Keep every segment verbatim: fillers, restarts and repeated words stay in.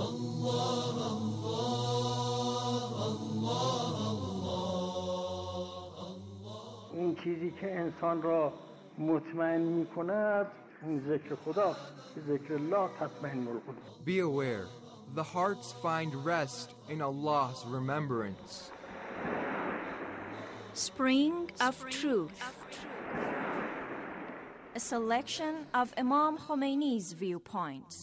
اون چیزی که انسان را مطمئن می کند اون ذکر خداست. ذکر الله تطمئن القلوب. Be aware, the hearts find rest in Allah's remembrance. Spring of Truth. A selection of Imam Khomeini's viewpoints.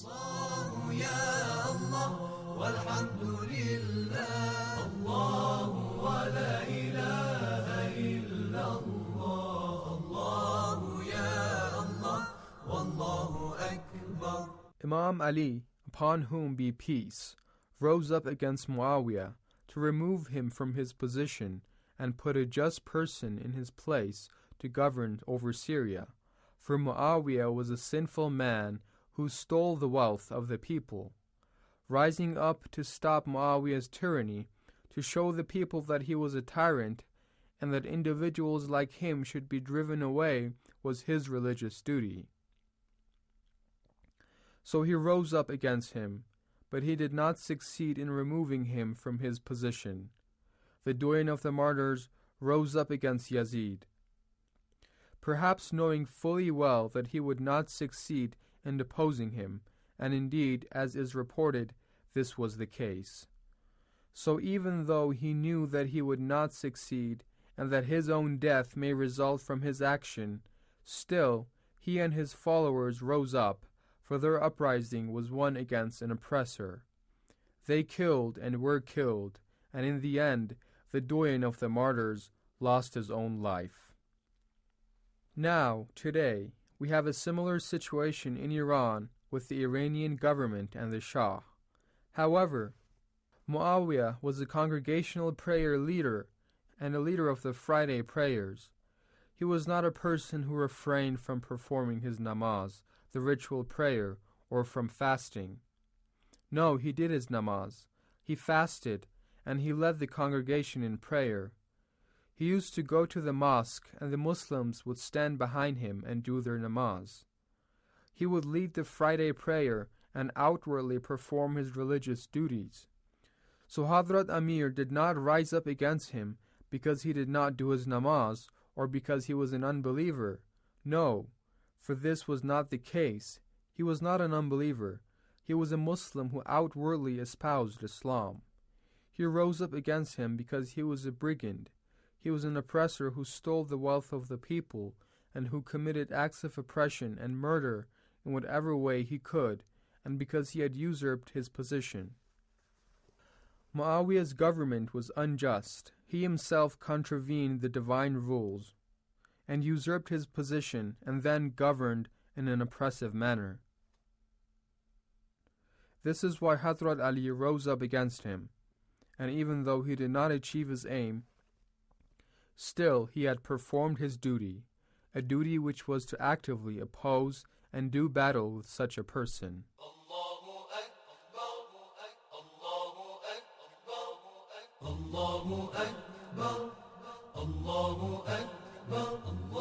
Imam Ali, upon whom be peace, rose up against Muawiyah to remove him from his position and put a just person in his place to govern over Syria. For Muawiyah was a sinful man who stole the wealth of the people. Rising up to stop Muawiyah's tyranny, to show the people that he was a tyrant and that individuals like him should be driven away, was his religious duty. So he rose up against him, but he did not succeed in removing him from his position. The Doyen of the Martyrs rose up against Yazid, perhaps knowing fully well that he would not succeed in deposing him, and indeed, as is reported, this was the case. So even though he knew that he would not succeed, and that his own death may result from his action, still he and his followers rose up, for their uprising was one against an oppressor. They killed and were killed, and in the end, the Doyen of the Martyrs lost his own life. Now, today, we have a similar situation in Iran with the Iranian government and the Shah. However, Muawiyah was a congregational prayer leader and a leader of the Friday prayers. He was not a person who refrained from performing his namaz, the ritual prayer, or from fasting. No, he did his namaz. He fasted, and he led the congregation in prayer. He used to go to the mosque, and the Muslims would stand behind him and do their namaz. He would lead the Friday prayer and outwardly perform his religious duties. So Hadrat Amir did not rise up against him because he did not do his namaz or because he was an unbeliever. No, for this was not the case. He was not an unbeliever. He was a Muslim who outwardly espoused Islam. He rose up against him because he was a brigand. He was an oppressor who stole the wealth of the people and who committed acts of oppression and murder in whatever way he could, and because he had usurped his position. Muawiyah's government was unjust. He himself contravened the divine rules and usurped his position and then governed in an oppressive manner. This is why Hadrat Ali rose up against him, and even though he did not achieve his aim, still he had performed his duty, a duty which was to actively oppose and do battle with such a person. Allahu Akbar, Allahu Akbar, Allahu Akbar, Allahu Akbar, Allahu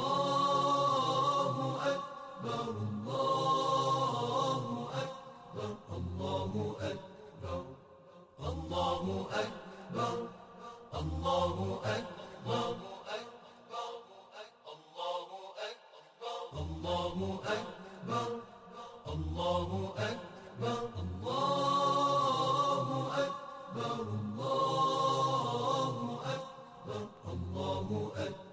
Akbar, Allahu Akbar, Allahu Akbar, Allahu Akbar, Allahu Akbar, Allahu Akbar, Allahu Akbar, Allahu Akbar, Allahu Akbar, Allahu Akbar.